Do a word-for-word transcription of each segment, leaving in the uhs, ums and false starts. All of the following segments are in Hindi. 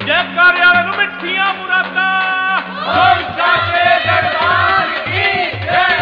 जयकारे वाले मिठियां मुरादा बोल साचे दरबार की जय।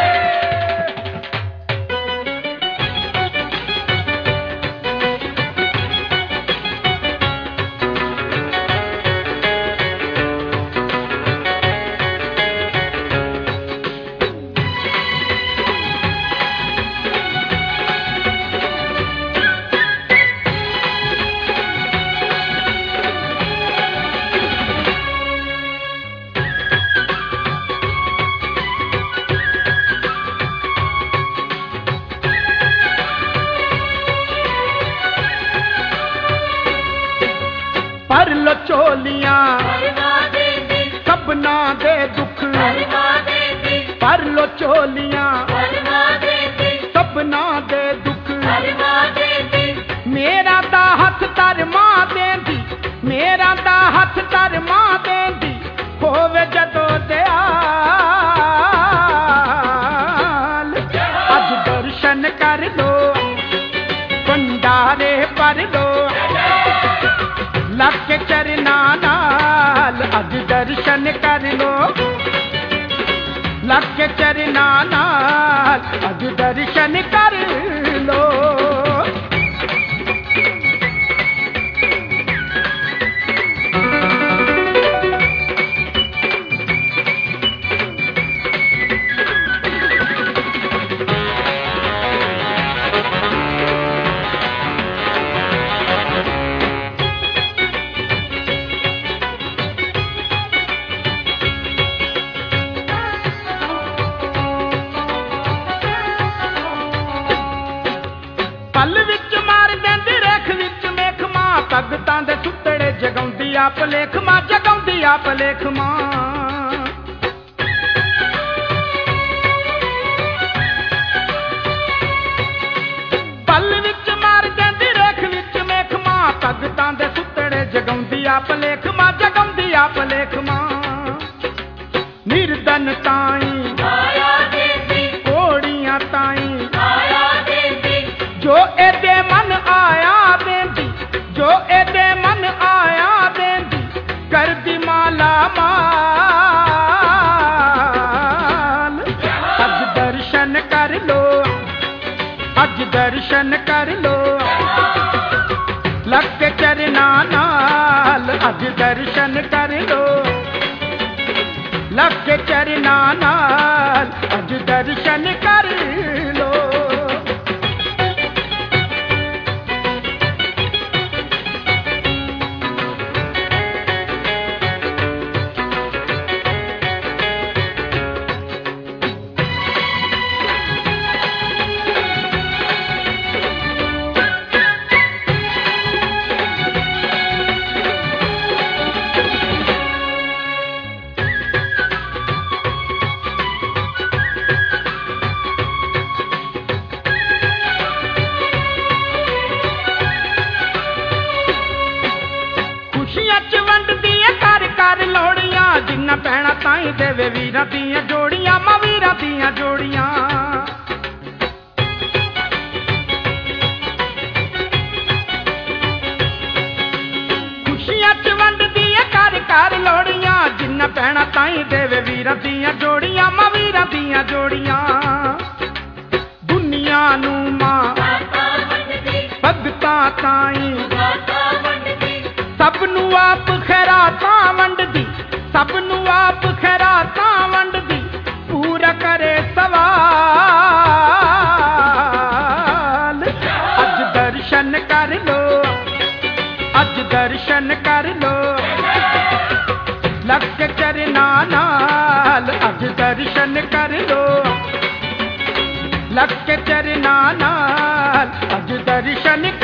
पर लो चोलियां सबना दे दुख, पर लो चोलियां सबना दे दुख। मेरा दा हथ तर मां देंदी, मेरा दा हथ तर मां देंदी, होवे जदों दयाल। अज दर्शन कर लो भंडारे पर लो, लग के चरना नाल अज दर्शन कर लो, लग के चरना नाल अज दर्शन कर लो। पल विच मार देंदी रेख विच मेख मां, भगतां दे सुतड़े जगाउंदी आप लेख मां, जगाउंदी आप लेख मां। पल विच मार देंदी रेख विच मेख मां, भगतां दे सुतड़े जगाउंदी आप लेख मां, जगाउंदी आप लेख मां। निर्धन ताई कोड़ियां ताई जो एदे मन आया देंदी, जो एदे मन आया देंदी, कर दी माला माल। अज दर्शन कर लो, अज दर्शन कर लो, लग के चरना नाल अज दर्शन कर लो, लग के चरना नाल अज दर्शन कर लो। जिन्ना पैना ताई देवे वीरा दियां जोड़ियां, मां वीरा दियां जोड़ियां। खुशियां च वंड दिए कर कर लोड़ियां, जिन्ना पैना ताई देवे वीरा दियां जोड़ियां, मां वीरा दियां जोड़ियां। दुनिया नू मां भगतां ताई सब नू आप खैरातां वंडदी, सब नू आप खैरातां वंडदी, पूरा करे सवाल। अज दर्शन कर लो, अज दर्शन कर लो, लग के चरना नाल अज दर्शन कर लो, लग के चरना नाल अज दर्शन